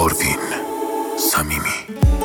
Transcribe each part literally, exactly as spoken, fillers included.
پروین صمیمی.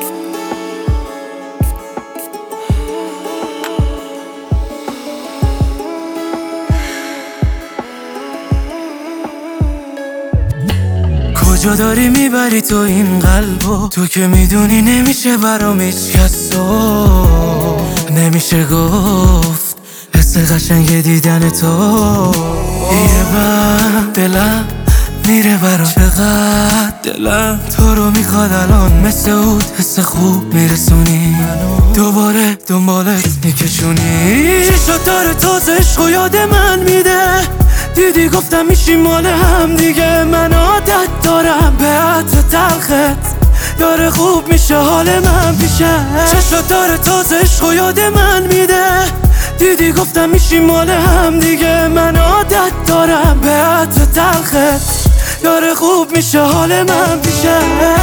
کجا داری میبری تو این قلبو؟ تو که میدونی نمیشه برام هیچ کسو، نمیشه گفت حس قشنگ دیدن تو. یه بر دلم میره برام، چقدر دلم تو رو میخواد الان، مثل اود حس خوب میرسونی، دوباره دنبالت میکشونی. چشات داره تازه عشق و یاد من میده، دیدی گفتم میشی مال هم دیگه. من عادت دارم به عطر تلخت، داره خوب میشه حال من پیشه. چشات داره تازه عشق و یاد من میده، دیدی گفتم میشی مال هم دیگه. من عادت دارم به عطر تلخت، داره خوب میشه حال من پیشه.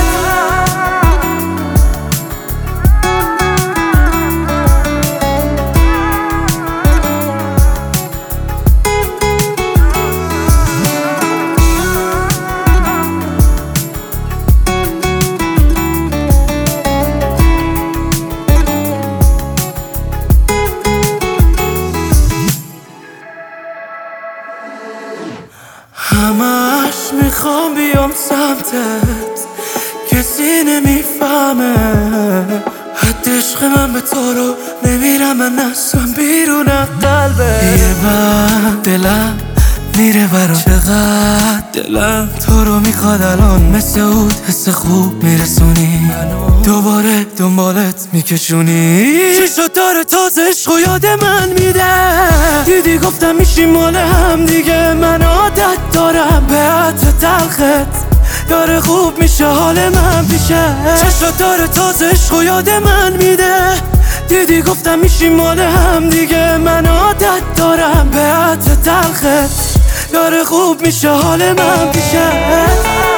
همش میخوام بیام سمتت، کسی نمیفهمه حد عشق من به تو رو نمیرم من اصلا بیرون قلبه. یه بر دلم میره برام، چقدر دلم تو رو میخواد الان، مثل اود حس خوب میرسونی، دوباره دنبالت میکشونی. چشات داره تازه عشق و یاد من میده، دیدی گفتم میشی مال هم دیگه. من عادت دارم به عطر تلخت، داره خوب میشه حال من پیشه. چشات داره تازه عشق و یاد من میده، دیدی گفتم میشی مال هم دیگه. من عادت دارم به عطر تلخت، داره خوب میشه حال من پیشه.